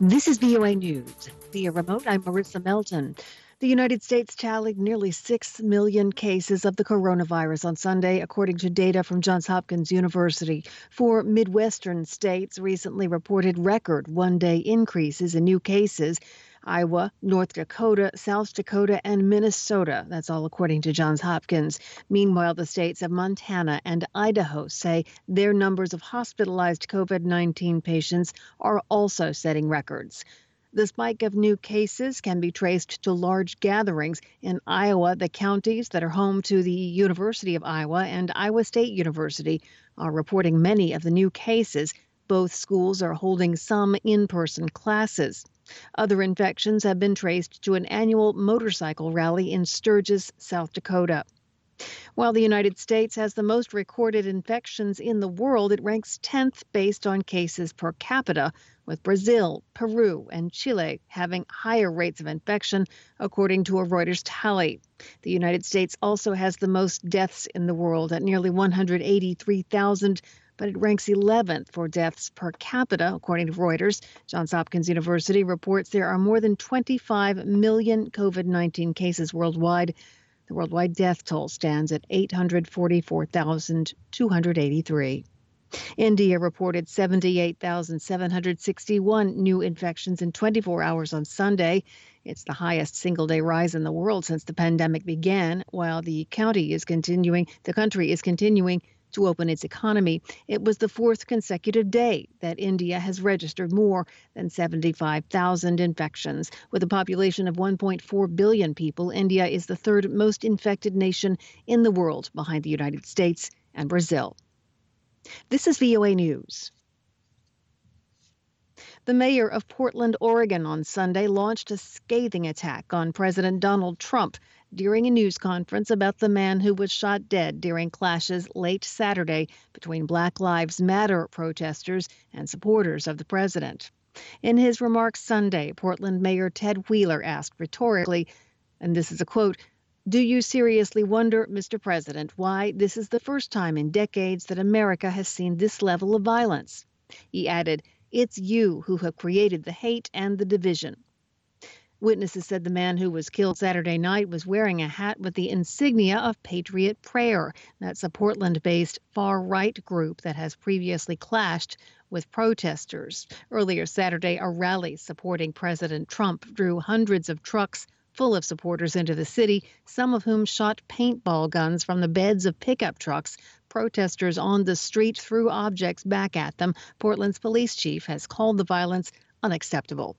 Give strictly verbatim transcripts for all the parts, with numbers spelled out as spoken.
This is V O A News. Via remote, I'm Marissa Melton. The United States tallied nearly six million cases of the coronavirus on Sunday, according to data from Johns Hopkins University. Four Midwestern states recently reported record one-day increases in new cases: Iowa, North Dakota, South Dakota, and Minnesota. That's all according to Johns Hopkins. Meanwhile, the states of Montana and Idaho say their numbers of hospitalized COVID nineteen patients are also setting records. The spike of new cases can be traced to large gatherings in Iowa. The counties that are home to the University of Iowa and Iowa State University are reporting many of the new cases. Both schools are holding some in-person classes. Other infections have been traced to an annual motorcycle rally in Sturgis, South Dakota. While the United States has the most recorded infections in the world, it ranks tenth based on cases per capita, with Brazil, Peru, and Chile having higher rates of infection, according to a Reuters tally. The United States also has the most deaths in the world at nearly one hundred eighty-three thousand, but it ranks eleventh for deaths per capita, according to Reuters. Johns Hopkins University reports there are more than twenty-five million COVID nineteen cases worldwide. The worldwide death toll stands at eight hundred forty-four thousand two hundred eighty-three. India reported seventy-eight thousand seven hundred sixty-one new infections in twenty-four hours on Sunday. It's the highest single-day rise in the world since the pandemic began, while the county is continuing, the country is continuing to open its economy. It was the fourth consecutive day that India has registered more than seventy-five thousand infections. With a population of one point four billion people, India is the third most infected nation in the world, behind the United States and Brazil. This is V O A News. The mayor of Portland, Oregon, on Sunday launched a scathing attack on President Donald Trump during a news conference about the man who was shot dead during clashes late Saturday between Black Lives Matter protesters and supporters of the president. In his remarks Sunday, Portland Mayor Ted Wheeler asked rhetorically, and this is a quote, "Do you seriously wonder, Mister President, why this is the first time in decades that America has seen this level of violence?" He added, "It's you who have created the hate and the division." Witnesses said the man who was killed Saturday night was wearing a hat with the insignia of Patriot Prayer. That's a Portland-based far-right group that has previously clashed with protesters. Earlier Saturday, a rally supporting President Trump drew hundreds of trucks full of supporters into the city, some of whom shot paintball guns from the beds of pickup trucks. Protesters on the street threw objects back at them. Portland's police chief has called the violence unacceptable.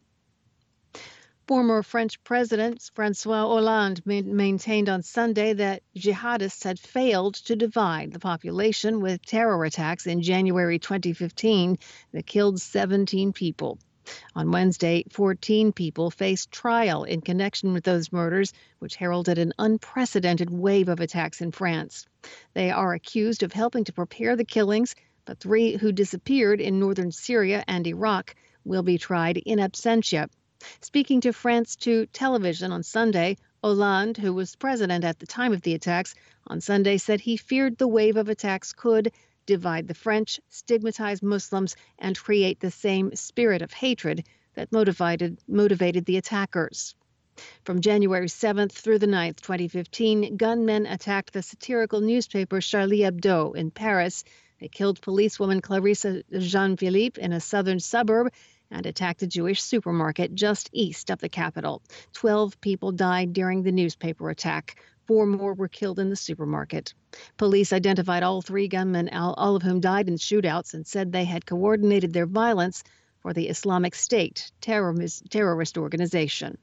Former French President François Hollande ma- maintained on Sunday that jihadists had failed to divide the population with terror attacks in January twenty fifteen that killed seventeen people. On Wednesday, fourteen people faced trial in connection with those murders, which heralded an unprecedented wave of attacks in France. They are accused of helping to prepare the killings, but three who disappeared in northern Syria and Iraq will be tried in absentia. Speaking to France two television on Sunday, Hollande, who was president at the time of the attacks, on Sunday said he feared the wave of attacks could divide the French, stigmatize Muslims, and create the same spirit of hatred that motivated motivated the attackers. From January seventh through the ninth, twenty fifteen, gunmen attacked the satirical newspaper Charlie Hebdo in Paris. They killed policewoman Clarisse Jean-Philippe in a southern suburb and attacked a Jewish supermarket just east of the capital. Twelve people died during the newspaper attack. Four more were killed in the supermarket. Police identified all three gunmen, all of whom died in shootouts, and said they had coordinated their violence for the Islamic State terrorist, terrorist organization.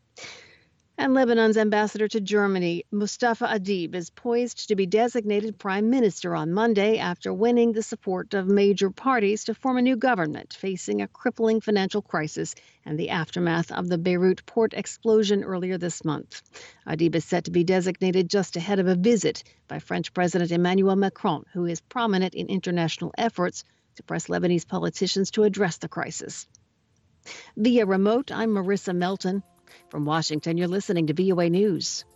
And Lebanon's ambassador to Germany, Mustafa Adib, is poised to be designated prime minister on Monday after winning the support of major parties to form a new government facing a crippling financial crisis and the aftermath of the Beirut port explosion earlier this month. Adib is set to be designated just ahead of a visit by French President Emmanuel Macron, who is prominent in international efforts to press Lebanese politicians to address the crisis. Via remote, I'm Marissa Melton. From Washington, you're listening to V O A News.